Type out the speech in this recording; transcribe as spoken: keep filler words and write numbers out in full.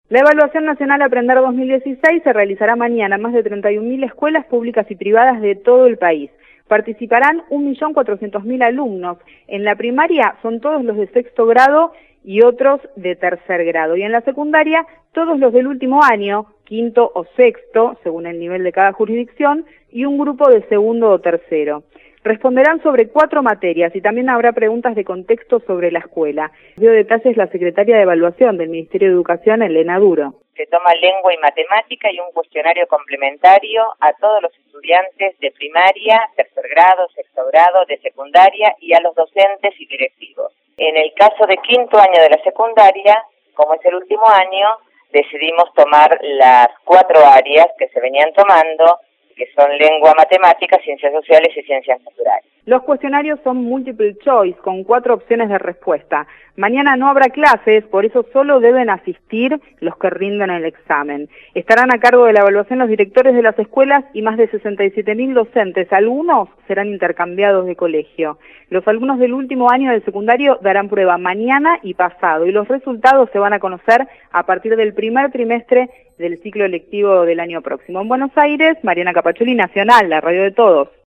La evaluación nacional Aprender dos mil dieciséis se realizará mañana en más de treinta y un mil escuelas públicas y privadas de todo el país. Participarán un millón cuatrocientos mil alumnos. En la primaria son todos los de sexto grado y otros de tercer grado. Y en la secundaria, todos los del último año, quinto o sexto, según el nivel de cada jurisdicción, y un grupo de segundo o tercero. Responderán sobre cuatro materias y también habrá preguntas de contexto sobre la escuela. Dio detalles la secretaria de Evaluación del Ministerio de Educación, Elena Duro. Se toma lengua y matemática y un cuestionario complementario a todos los estudiantes de primaria, tercer grado, sexto grado, de secundaria y a los docentes y directivos. En el caso de quinto año de la secundaria, como es el último año, decidimos tomar las cuatro áreas que se venían tomando, que son lengua, matemática, ciencias sociales y ciencias naturales. Los cuestionarios son multiple choice, con cuatro opciones de respuesta. Mañana no habrá clases, por eso solo deben asistir los que rindan el examen. Estarán a cargo de la evaluación los directores de las escuelas y más de sesenta y siete mil docentes. Algunos serán intercambiados de colegio. Los alumnos del último año del secundario darán prueba mañana y pasado, y los resultados se van a conocer a partir del primer trimestre del ciclo lectivo del año próximo. En Buenos Aires, Mariana Capacholi, Nacional, la radio de todos.